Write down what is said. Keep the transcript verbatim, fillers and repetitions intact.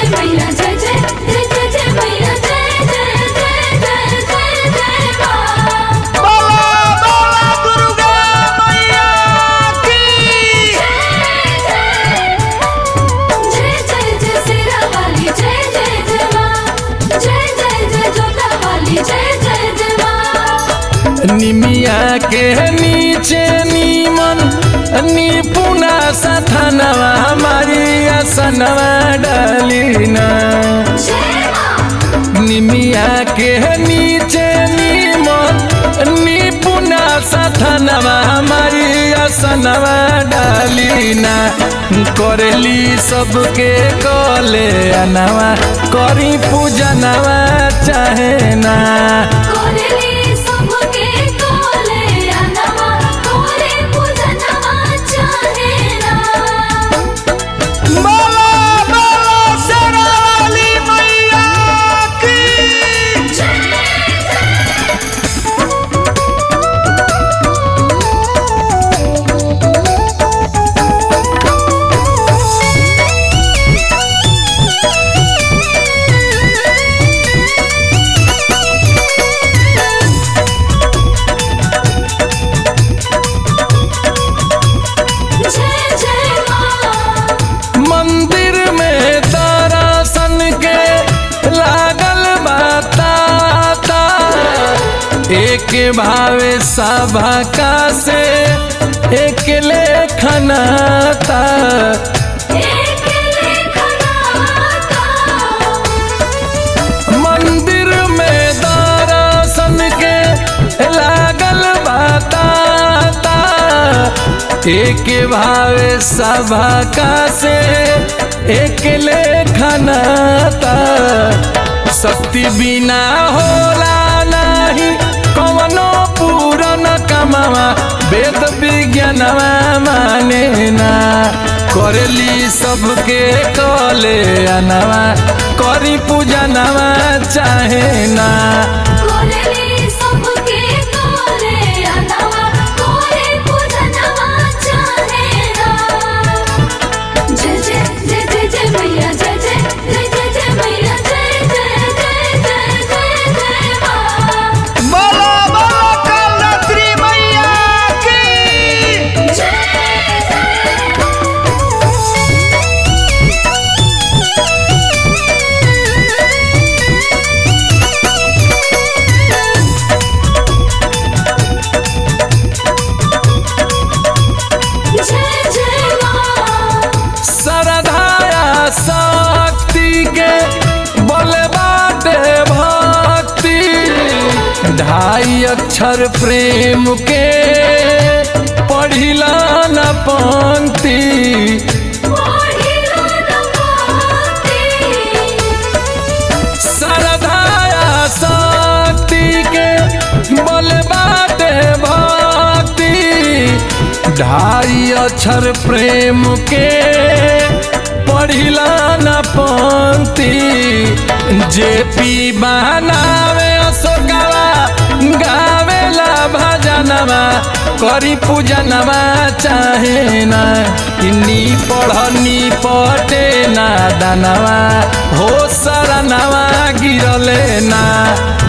जय मैया जय जय जय जय जय मैया जय जय जय जय जय जय माँ। बोला बोला दुर्गा मैया की जय जय जय जय सिरा वाली जय जय जय माँ। जय जय जय जोता वाली जय जय जय माँ। निमिया के नीचे नीमन निपुणा सथनवा हमारी असनवा डालीना। जय माँ। निमिया के नीचे नीमन निपुणा सथनवा हमारी असनवा डालीना। करेली सबके कले अनवा करी पूजनवा चाहेना। कोरेली सबके कोले अनवा कोरे पूजनवा चाहेना। बोला बोला शेरावाली मैया की जय जय माँ। मंदिर में दर्शन के लागल बताता। एक भावे सभा का से एक लेखनाता। एक लेखनाता। मंदिर में दर्शन के लागल बताता। एक भावे सभा का से एक लेखनाता। शक्ति बिना होला नहीं कवनो पूरन कमावा वेद विज्ञानवा माने ना। करेली सबके कले अनवा करी पूजनवा चाहेना। कोरेली सबके कोले अनवा कोरे पूजनवा चाहेना। जय जय जय जय जय मैया जय जय जय जय जय मैया जय जय जय जय जय जय माँ। बोला बोला कालरात्रि मैया की जय जय जय माँ। सरधाया शक्ति के बोले बाटे भक्ति। ढाई अक्षर प्रेम के पढ़िला न पंक्ति। पढ़िला न पंक्ति। सरधाया शक्ति के बोले बाटे भक्ति। ढाई अक्षर प्रेम के पढ़िला न पंक्ति। जे पी बनावे अशोकवा गावेला भजनवा करी पूजनवा चाहेना। इन्नी पढ़नी पटे ना दानवा हो सरनवा गिरले ना।